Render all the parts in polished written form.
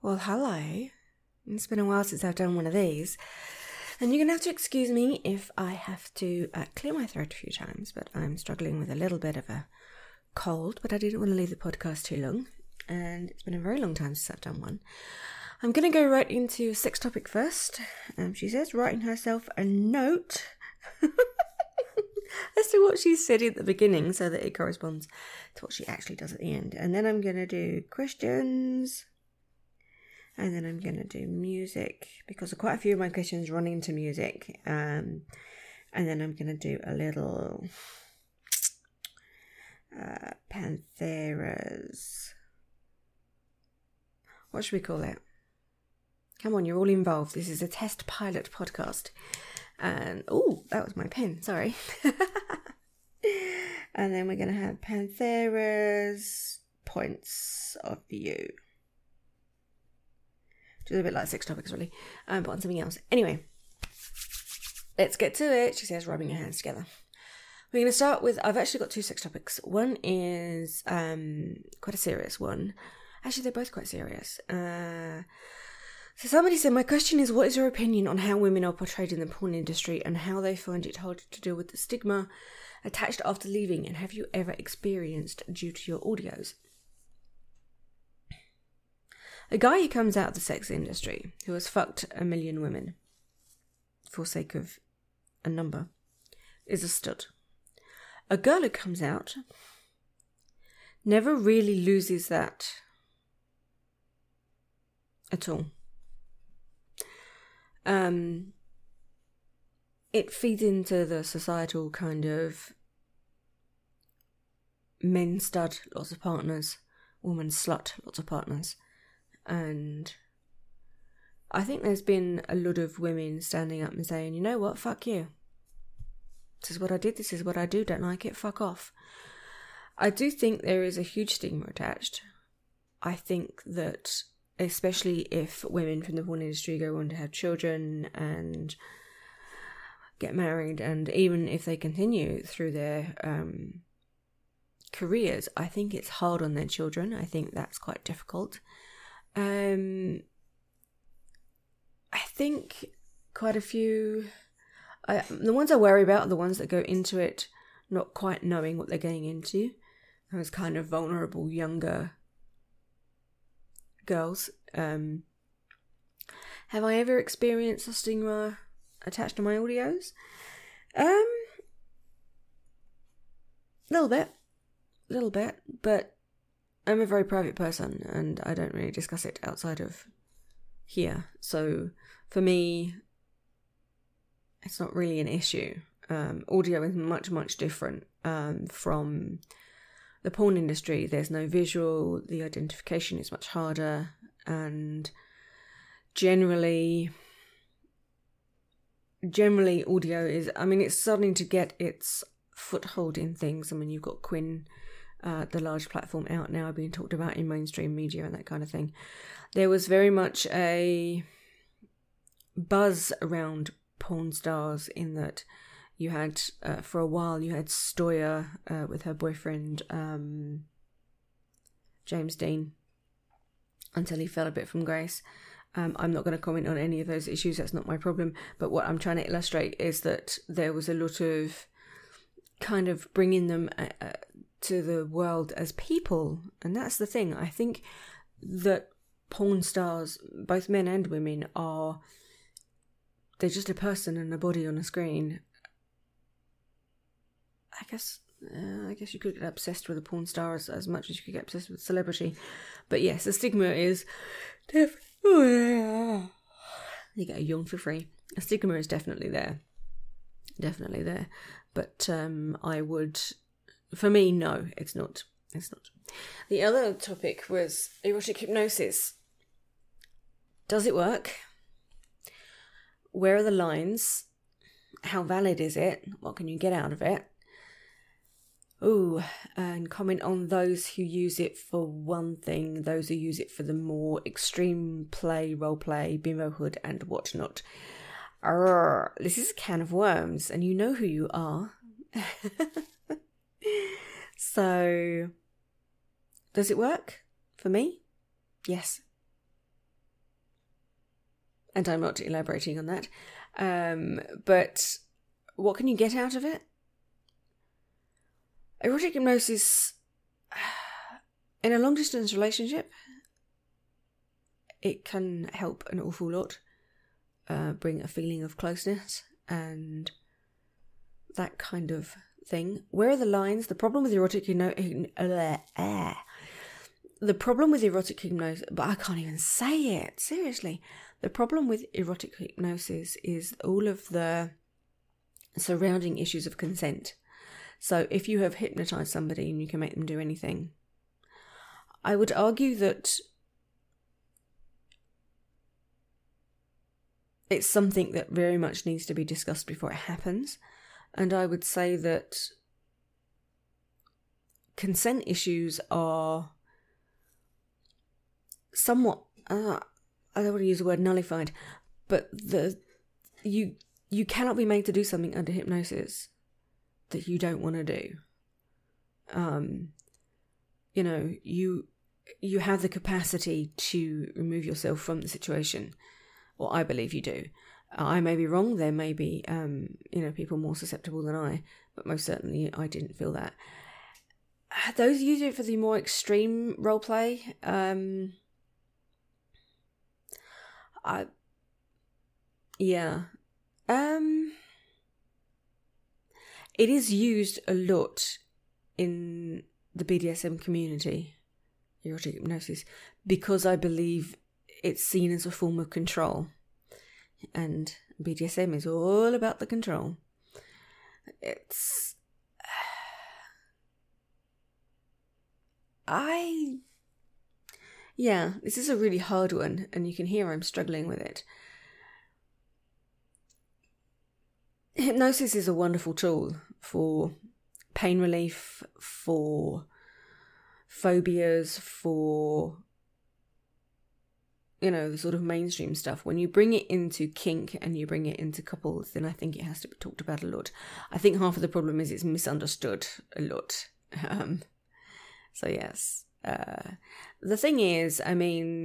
Well, hello. It's been a while since I've done one of these. And you're going to have to excuse me if I have to clear my throat a few times, but I'm struggling with a little bit of a cold, but I didn't want to leave the podcast too long. And it's been a very long time since I've done one. I'm going to go right into a sex topic first. She says, writing herself a note as to what she said at the beginning so that it corresponds to what she actually does at the end. And then I'm going to do questions. And then I'm going to do music because quite a few of my questions run into music. And then I'm going to do a little Panthera's. What should we call it? Come on, you're all involved. This is a test pilot podcast. And, oh, that was my pen. Sorry. And then we're going to have Panthera's points of view. Just a bit like sex topics, really. But on something else. Anyway, let's get to it. She says, rubbing her hands together. We're going to start with, I've actually got two sex topics. One is quite a serious one. Actually, they're both quite serious. So somebody said, my question is, what is your opinion on how women are portrayed in the porn industry and how they find it hard to deal with the stigma attached after leaving? And have you ever experienced due to your audios? A guy who comes out of the sex industry, who has fucked 1 million women, for sake of a number, is a stud. A girl who comes out never really loses that at all. It feeds into the societal kind of men stud, lots of partners, woman slut, lots of partners. And I think there's been a lot of women standing up and saying, you know what, fuck you. This is what I did, this is what I do, don't like it, fuck off. I do think there is a huge stigma attached. I think that, especially if women from the porn industry go on to have children and get married, and even if they continue through their careers, I think it's hard on their children. I think that's quite difficult. I think quite a few, the ones I worry about are the ones that go into it not quite knowing what they're getting into. Those kind of vulnerable younger girls. Have I ever experienced a stigma attached to my audios? Little bit, but I'm a very private person and I don't really discuss it outside of here. So for me, it's not really an issue. Audio is much, much different from the porn industry. There's no visual, the identification is much harder, and generally audio is, I mean, it's starting to get its foothold in things. I mean, you've got Quinn, the large platform out now being talked about in mainstream media and that kind of thing. There was very much a buzz around porn stars in that you had, for a while, you had Stoya with her boyfriend, James Dean, until he fell a bit from grace. I'm not going to comment on any of those issues, that's not my problem. But what I'm trying to illustrate is that there was a lot of kind of bringing them to the world as people. And that's the thing. I think that porn stars, both men and women, they're just a person and a body on a screen. I guess you could get obsessed with a porn star as much as you could get obsessed with celebrity. But yes, the stigma is you get a yawn for free. The stigma is definitely there. Definitely there. But for me, no, it's not. It's not. The other topic was erotic hypnosis. Does it work? Where are the lines? How valid is it? What can you get out of it? Ooh, and comment on those who use it for one thing, those who use it for the more extreme play, role play, bimbohood and whatnot. This is a can of worms, and you know who you are. So, does it work? For me? Yes. and I'm not elaborating on that. But what can you get out of it? Erotic hypnosis, in a long-distance relationship, it can help an awful lot, bring a feeling of closeness and that kind of thing. Where are the lines? The problem with erotic hypnosis, but I can't even say it, seriously. The problem with erotic hypnosis is all of the surrounding issues of consent. So if you have hypnotized somebody and you can make them do anything, I would argue that it's something that very much needs to be discussed before it happens. And I would say that consent issues are somewhat, I don't want to use the word nullified, but you cannot be made to do something under hypnosis that you don't want to do. You have the capacity to remove yourself from the situation, or I believe you do. I may be wrong. There may be, people more susceptible than I, but most certainly I didn't feel that. Those who use it for the more extreme role play, it is used a lot in the BDSM community, erotic hypnosis, because I believe it's seen as a form of control. And BDSM is all about the control. This is a really hard one, and you can hear I'm struggling with it. Hypnosis is a wonderful tool for pain relief, for phobias, for, the sort of mainstream stuff. When you bring it into kink and you bring it into couples, then I think it has to be talked about a lot. I think half of the problem is it's misunderstood a lot. So yes. The thing is, I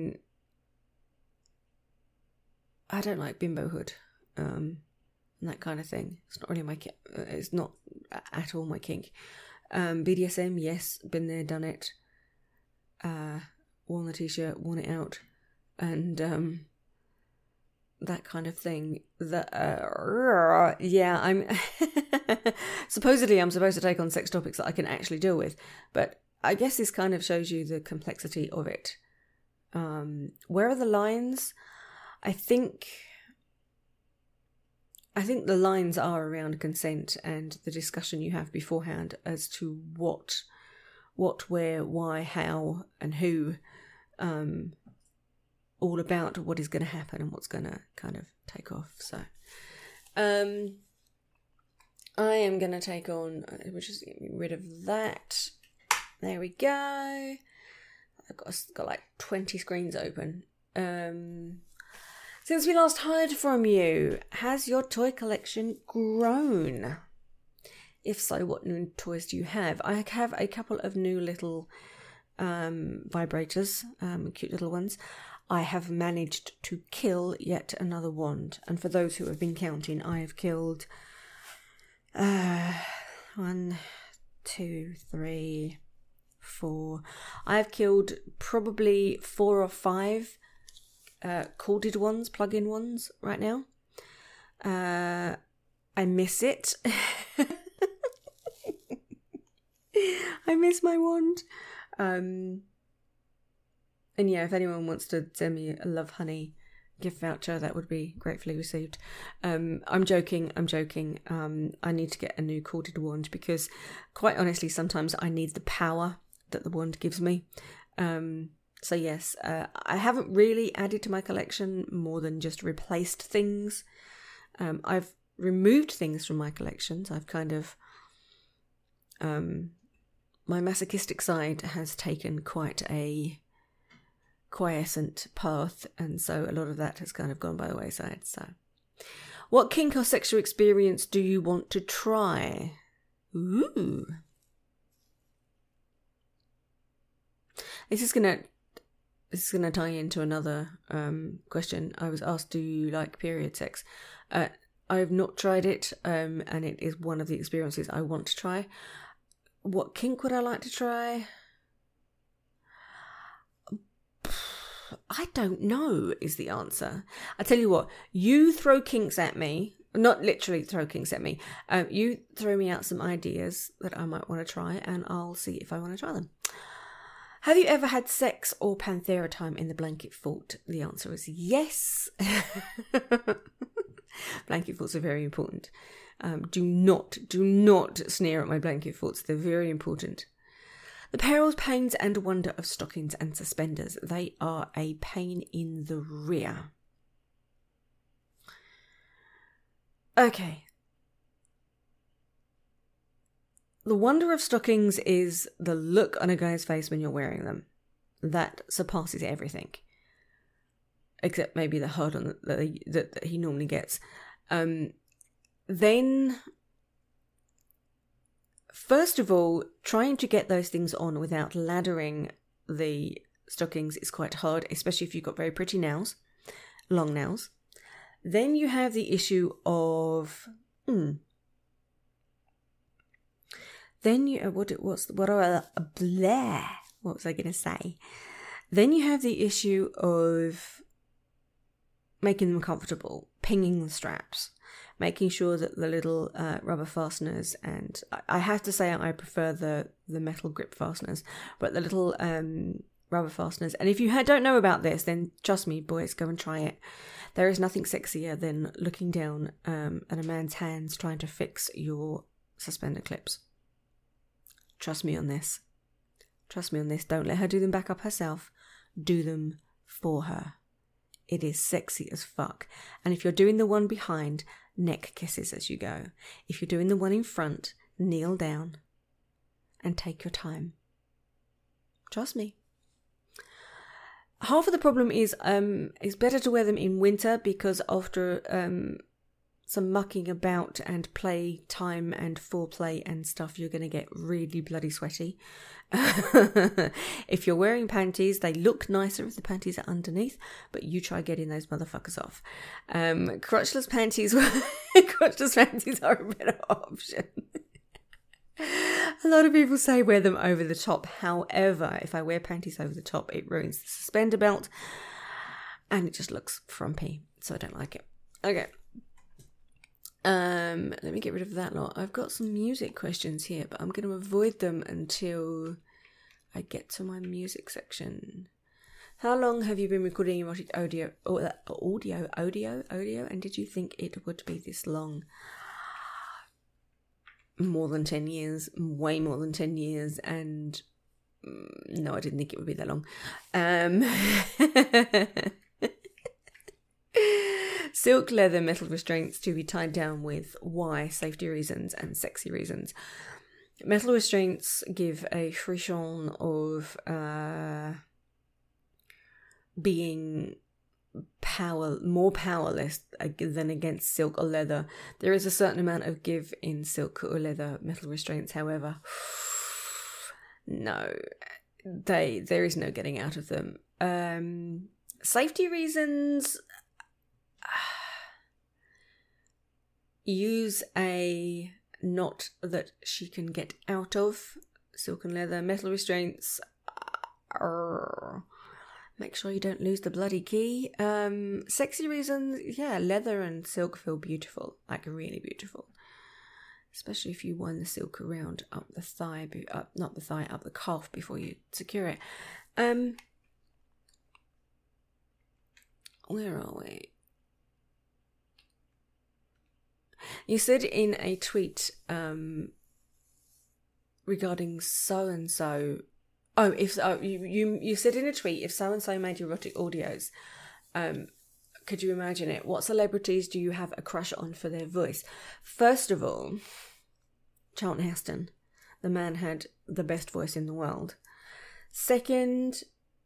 don't like bimbohood. And that kind of thing. It's not really it's not at all my kink. BDSM, yes, been there, done it. Worn the t-shirt, worn it out, and that kind of thing. I'm supposedly I'm supposed to take on sex topics that I can actually deal with, but I guess this kind of shows you the complexity of it. Where are the lines? I think the lines are around consent and the discussion you have beforehand as to what, where, why, how, and who, all about what is going to happen and what's going to kind of take off. So, I am going to take on, we'll just get rid of that. There we go. I've got like 20 screens open. Since we last heard from you, has your toy collection grown? If so, what new toys do you have? I have a couple of new little vibrators, cute little ones. I have managed to kill yet another wand. And for those who have been counting, I have killed 1, 2, 3, 4. I have killed probably 4 or 5 corded ones, plug-in ones right now. I miss it. I miss my wand. And yeah, if anyone wants to send me a Love Honey gift voucher, that would be gratefully received. I'm joking. I need to get a new corded wand because, quite honestly, sometimes I need the power that the wand gives me. So yes, I haven't really added to my collection more than just replaced things. I've removed things from my collections. I've kind of, my masochistic side has taken quite a quiescent path, and so a lot of that has kind of gone by the wayside. So, what kink or sexual experience do you want to try? This is going to this is going to tie into another question. I was asked, do you like period sex? I've not tried it, and it is one of the experiences I want to try. What kink would I like to try? I don't know is the answer. I tell you what, you throw kinks at me. Not literally throw kinks at me. You throw me out some ideas that I might want to try, and I'll see if I want to try them. Have you ever had sex or Panthera time in the blanket fort? The answer is yes. Blanket forts are very important. Do not sneer at my blanket forts. They're very important. The perils, pains and wonder of stockings and suspenders. They are a pain in the rear. Okay. The wonder of stockings is the look on a guy's face when you're wearing them. That surpasses everything. Except maybe the hard on that he normally gets. Then, first of all, trying to get those things on without laddering the stockings is quite hard, especially if you've got very pretty nails, long nails. Then you have the issue of what was I going to say? Then you have the issue of making them comfortable, pinging the straps, making sure that the little rubber fasteners, and I have to say I prefer the metal grip fasteners, but the little rubber fasteners. And if you don't know about this, then trust me, boys, go and try it. There is nothing sexier than looking down at a man's hands trying to fix your suspender clips. Trust me on this. Trust me on this. Don't let her do them back up herself. Do them for her. It is sexy as fuck. And if you're doing the one behind, neck kisses as you go. If you're doing the one in front, kneel down and take your time. Trust me. Half of the problem is it's better to wear them in winter, because after some mucking about and play time and foreplay and stuff, you're going to get really bloody sweaty. If you're wearing panties, they look nicer if the panties are underneath, but you try getting those motherfuckers off. Crotchless panties are a better option. A lot of people say wear them over the top. However, if I wear panties over the top, it ruins the suspender belt and it just looks frumpy, so I don't like it. Okay. Let me get rid of that lot. I've got some music questions here, but I'm going to avoid them until I get to my music section. How long have you been recording erotic audio? And did you think it would be this long? More than 10 years, way more than 10 years, and no, I didn't think it would be that long. Silk leather metal restraints to be tied down with why? Safety reasons and sexy reasons. Metal restraints give a frisson of being more powerless than against silk or leather. There is a certain amount of give in silk or leather metal restraints, however. No, there is no getting out of them. Safety reasons, use a knot that she can get out of. Silk and leather metal restraints, make sure you don't lose the bloody key. Sexy reasons, yeah, leather and silk feel beautiful, like really beautiful. Especially if you wind the silk around up the thigh, up the calf before you secure it. Where are we? You said in a tweet regarding so and so. Oh, you said in a tweet, if so and so made erotic audios, could you imagine it? What celebrities do you have a crush on for their voice? First of all, Charlton Heston. The man had the best voice in the world. Second,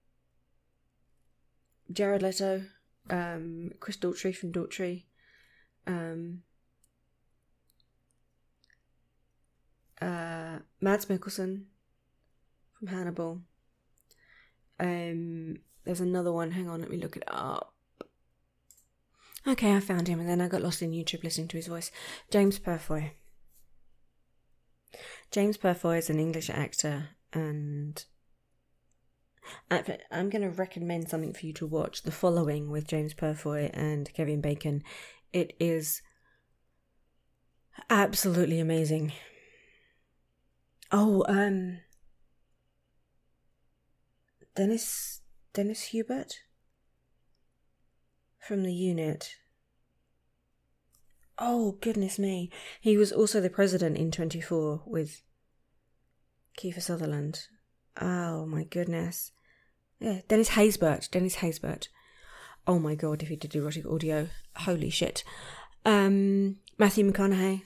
Jared Leto, Chris Daughtry from Daughtry, Mads Mikkelsen from Hannibal, there's another one. Hang on, let me look it up. Okay, I found him, and then I got lost in YouTube listening to his voice. James Purefoy. James Purefoy is an English actor, and I'm going to recommend something for you to watch. The Following with James Purefoy and Kevin Bacon. It is absolutely amazing. Oh, Dennis Hubert from The Unit. Oh, goodness me. He was also the president in 24 with Kiefer Sutherland. Oh, my goodness. Yeah, Dennis Haysbert. Oh, my God, if he did erotic audio. Holy shit. Matthew McConaughey.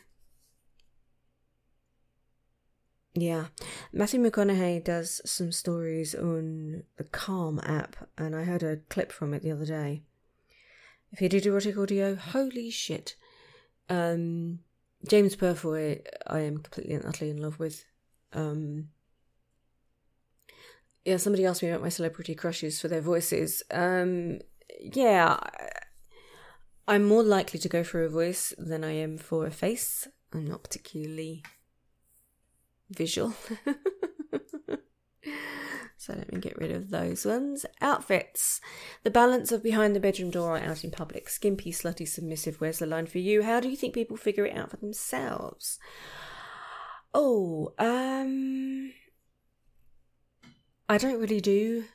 Yeah, Matthew McConaughey does some stories on the Calm app, and I heard a clip from it the other day. If he did erotic audio, holy shit. James Purefoy, I am completely and utterly in love with. Yeah, somebody asked me about my celebrity crushes for their voices. Yeah, I'm more likely to go for a voice than I am for a face. I'm not particularly visual. So let me get rid of those ones. Outfits. The balance of behind the bedroom door or out in public. Skimpy, slutty, submissive. Where's the line for you? How do you think people figure it out for themselves? Oh, I don't really do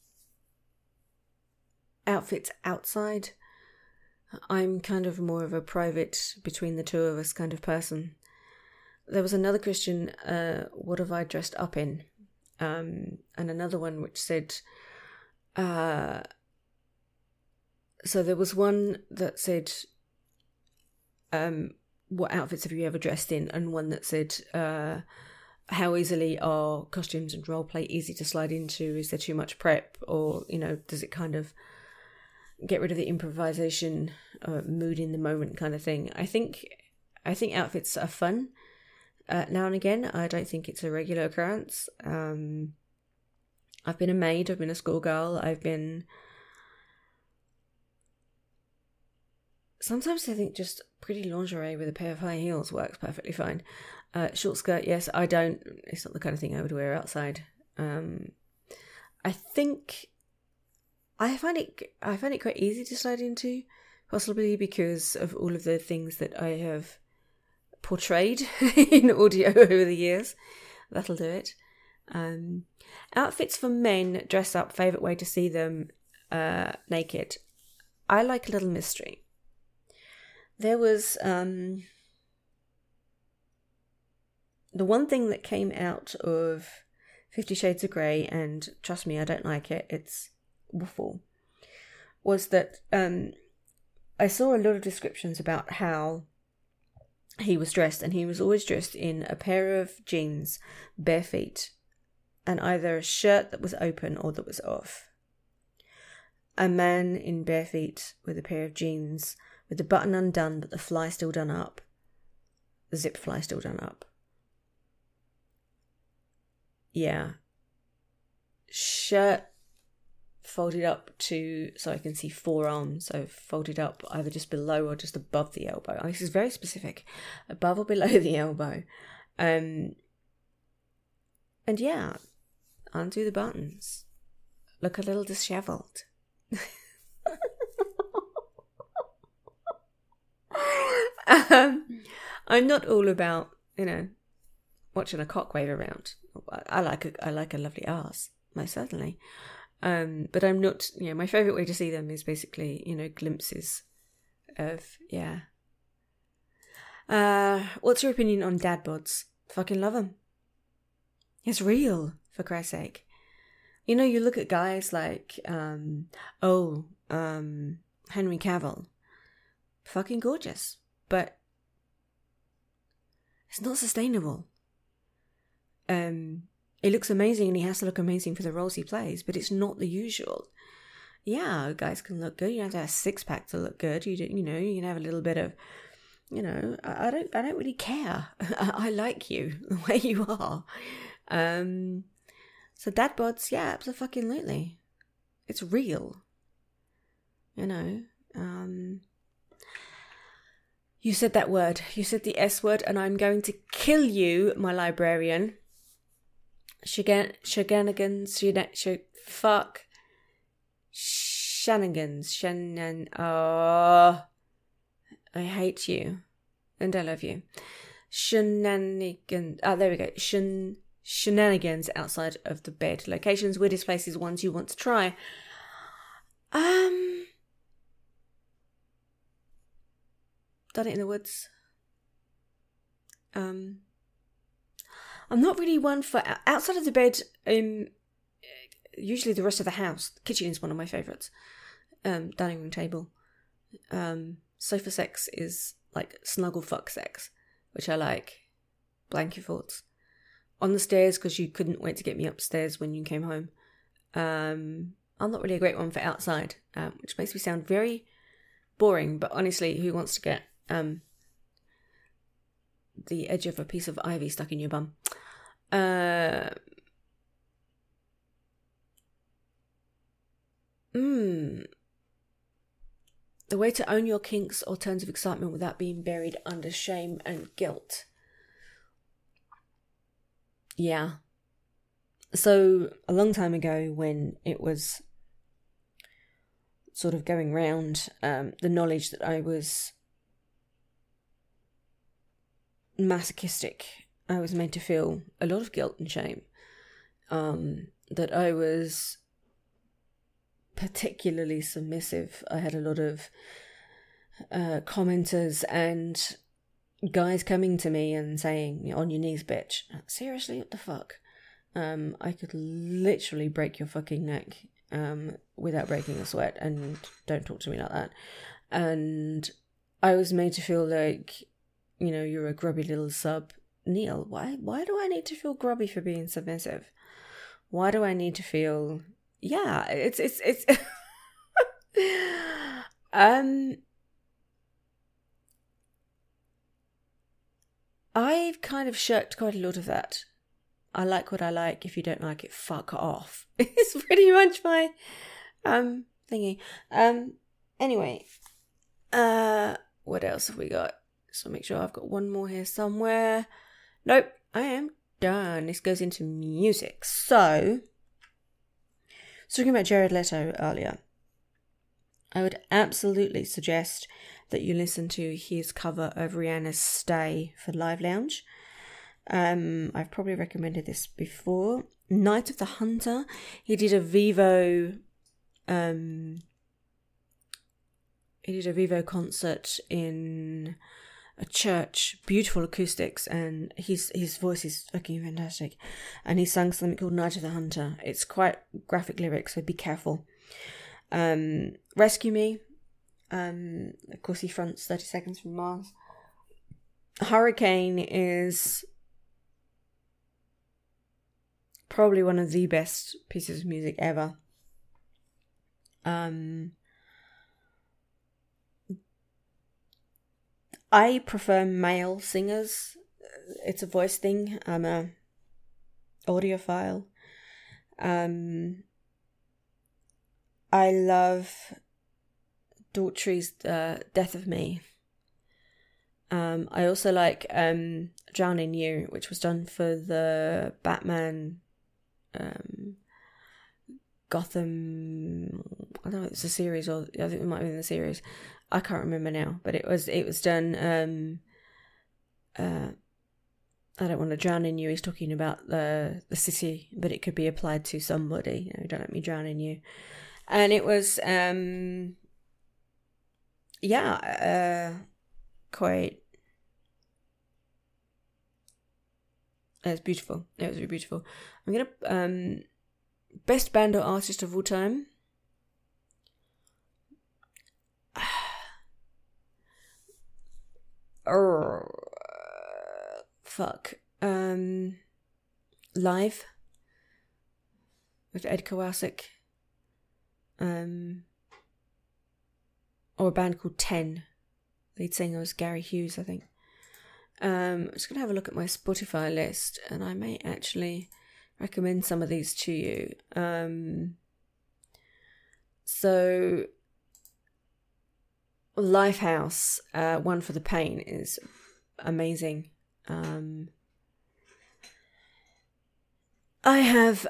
outfits outside. I'm kind of more of a private, between the two of us kind of person. There was another question, what have I dressed up in? And another one which said, so there was one that said, what outfits have you ever dressed in? And one that said, how easily are costumes and role play easy to slide into? Is there too much prep? Or, does it kind of get rid of the improvisation, mood in the moment kind of thing? I think outfits are fun. Now and again, I don't think it's a regular occurrence. I've been a maid, I've been a schoolgirl, sometimes I think just pretty lingerie with a pair of high heels works perfectly fine. Short skirt, yes, it's not the kind of thing I would wear outside. I think I find it quite easy to slide into, possibly because of all of the things that I have portrayed in audio over the years. That'll do it. Outfits for men, dress up, favourite way to see them naked. I like a little mystery. There was the one thing that came out of 50 Shades of Grey, and trust me, I don't like it, it's awful, was that I saw a lot of descriptions about how he was dressed, and he was always dressed in a pair of jeans, bare feet, and either a shirt that was open or that was off. A man in bare feet with a pair of jeans with the button undone but the fly still done up, the zip fly still done up. Yeah. Shirt folded up so I can see forearms, so folded up either just below or just above the elbow. This is very specific, above or below the elbow. And yeah, undo the buttons, look a little dishevelled. I'm not all about watching a cock wave around. I like a lovely arse, most certainly. But I'm not, my favourite way to see them is basically, glimpses of, yeah. What's your opinion on dad bods? Fucking love them. It's real, for Christ's sake. You look at guys like, Henry Cavill. Fucking gorgeous. But it's not sustainable. It looks amazing and he has to look amazing for the roles he plays, but it's not the usual. Yeah, guys can look good. You don't have to have a six-pack to look good. You can have a little bit of, I don't really care. I like you the way you are. So dad bods, yeah, absolutely. It's real. You know. You said that word. You said the S word, and I'm going to kill you, my librarian. Shenanigans. Fuck. Shenanigans. Oh, I hate you. And I love you. Shenanigans. There we go. Shenanigans outside of the bed. Locations, weirdest places, ones you want to try. Done it in the woods. I'm not really one for outside of the bed. Usually the rest of the house. The kitchen is one of my favourites. Dining room table. Sofa sex is like snuggle fuck sex, which I like. Blank your thoughts. On the stairs, because you couldn't wait to get me upstairs when you came home. I'm not really a great one for outside, which makes me sound very boring, but honestly, who wants to get the edge of a piece of ivy stuck in your bum? The way to own your kinks or turns of excitement without being buried under shame and guilt. Yeah. So a long time ago, when it was sort of going round, the knowledge that I was masochistic, I was made to feel a lot of guilt and shame. That I was particularly submissive. I had a lot of commenters and guys coming to me and saying, "On your knees, bitch." Seriously, what the fuck? I could literally break your fucking neck without breaking a sweat, and don't talk to me like that. And I was made to feel like, you're a grubby little sub. Neil, why do I need to feel grubby for being submissive? Why do I need to feel... Yeah, it's I've kind of shirked quite a lot of that. I like what I like. If you don't like it, fuck off. It's pretty much my thingy. Anyway, what else have we got? So make sure I've got one more here somewhere. Nope, I am done. This goes into music. So talking about Jared Leto earlier, I would absolutely suggest that you listen to his cover of Rihanna's Stay for Live Lounge. I've probably recommended this before. Night of the Hunter. He did a Vivo concert in a church, beautiful acoustics, and his voice is fucking fantastic. And he sang something called Night of the Hunter. It's quite graphic lyrics, so be careful. Rescue Me. Of course, he fronts 30 Seconds from Mars. Hurricane is probably one of the best pieces of music ever. I prefer male singers. It's a voice thing. I'm a audiophile. I love Daughtry's Death of Me. I also like Drown in You, which was done for the Batman Gotham. I don't know if it's a series, or I think it might have been the series. I can't remember now, but it was done. I don't want to drown in you. He's talking about the city, but it could be applied to somebody. Don't let me drown in you. And it was quite. It was beautiful. It was really beautiful. I'm gonna best band or artist of all time. Fuck. Live with Ed Kowalczyk. Or a band called Ten. Lead singer was Gary Hughes, I think. I'm just going to have a look at my Spotify list, and I may actually recommend some of these to you. So Lifehouse, One for the Pain, is amazing. I have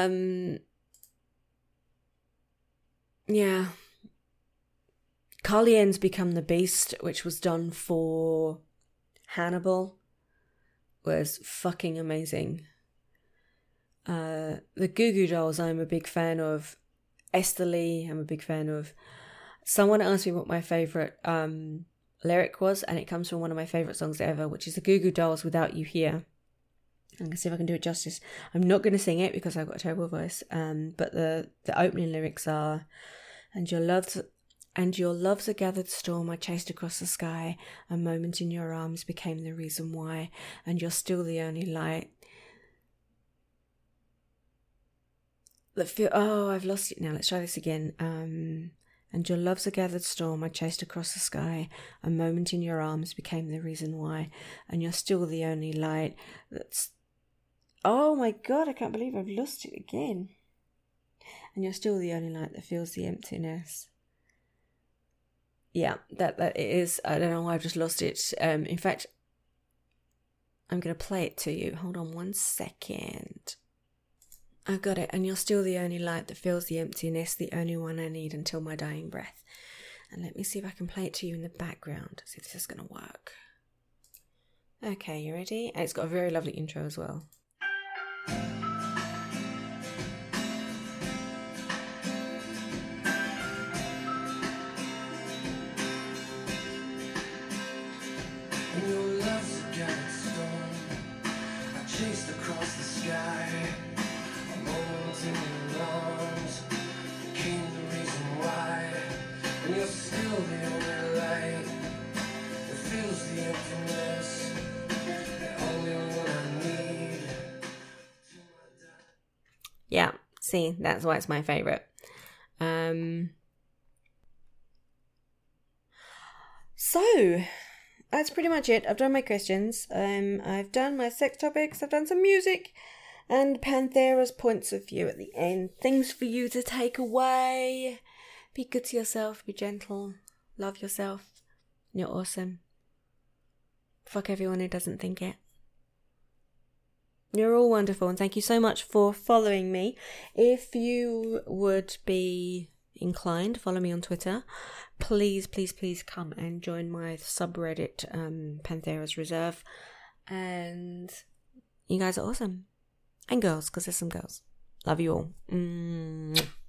Carly Become the Beast, which was done for Hannibal, was fucking amazing. The Goo Goo Dolls I'm a big fan of. Esther Lee I'm a big fan of. Someone asked me what my favourite lyric was, and it comes from one of my favourite songs ever, which is the Goo Goo Dolls, Without You Here. I'm going to see if I can do it justice. I'm not going to sing it because I've got a terrible voice, but the opening lyrics are, And your love's a gathered storm I chased across the sky. A moment in your arms became the reason why. And you're still the only light that feel. Oh, I've lost it now. Let's try this again. And your love's a gathered storm I chased across the sky. A moment in your arms became the reason why. And you're still the only light that's. Oh my God, I can't believe I've lost it again. And you're still the only light that fills the emptiness. Yeah, that it is. I don't know why I've just lost it. In fact, I'm going to play it to you. Hold on 1 second. I've got it. And you're still the only light that fills the emptiness, the only one I need until my dying breath. And let me see if I can play it to you in the background. See if this is going to work. Okay, you ready? And it's got a very lovely intro as well. Chased across the sky, a moment in your arms became the reason why. And you're still the only light that fills the emptiness, the only one I need. Yeah, see, that's why it's my favourite. So that's pretty much it. I've done my questions. I've done my sex topics. I've done some music. And Panthera's points of view at the end. Things for you to take away. Be good to yourself. Be gentle. Love yourself. You're awesome. Fuck everyone who doesn't think it. You're all wonderful. And thank you so much for following me. If you would be inclined, follow me on Twitter. Please come and join my subreddit, Panthera's Reserve. And you guys are awesome. And girls, because there's some girls. Love you all.